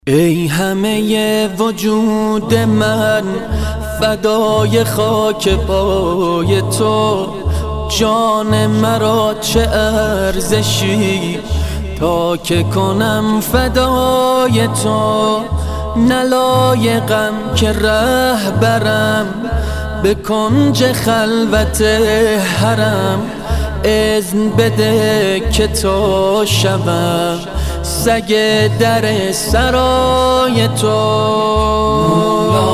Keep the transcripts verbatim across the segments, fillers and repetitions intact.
ای همه وجود من فدای خاک پای تو، جان مرا چه ارزشی تا که کنم فدای تو. نلایقم که ره برم به کنج خلوت حرم، اذن بده که تا شوم سگ در سرای تو. مولا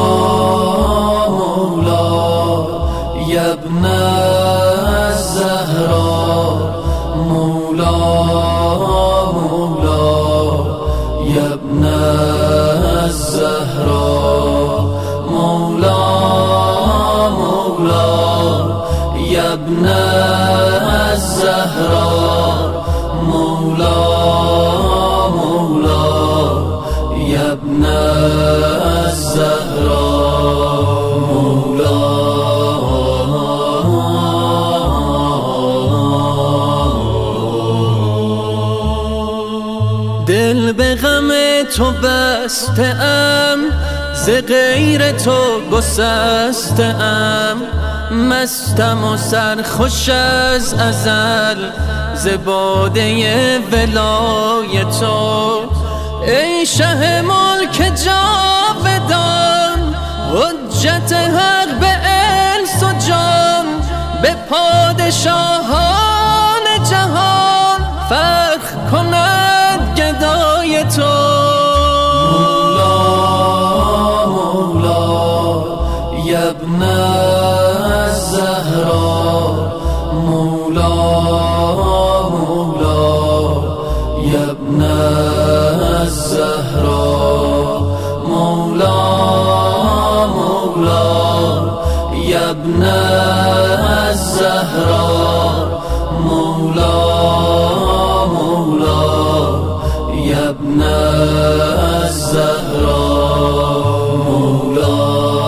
مولا یبن الزهرا، مولا مولا یبن الزهرا، مولا مولا یبن الزهرا، مولا ابن الزهراء، مولا. دل به غم تو بسته ام، ز غیر تو گسسته ام، مستم و سرخوش از ازل ز باده ولای تو. ای شه ملک جاودان، حجت حق به انس و جان، به پادشاهان جهان فخر کند گدای تو. مولا مولا یبن الزهرا، مولا مولا یبن الزهرا، مولا مولا یبن الزهرا، مولا مولا یبن الزهرا، مولا.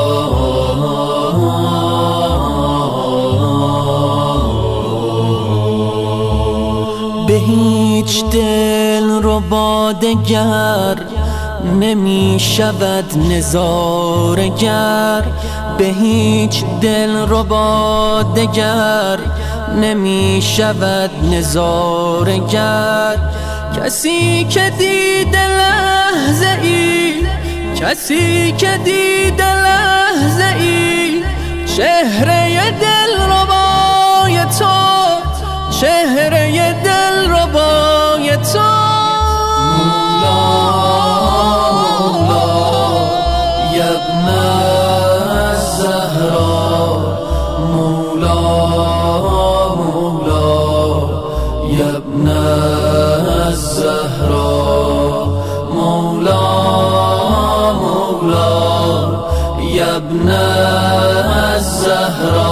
به هیچ دل ربا دگر نمی شود نظاره گر، به هیچ دل ربا دگر نمی شود نظاره گر. کسی که دیده لحظه ای، کسی که دیده لحظه ای چهره دل ربای تو، چهره دل ربای تو. یبن الزهرا، مولا مولا یبن الزهرا، مولا مولا یبن الزهرا،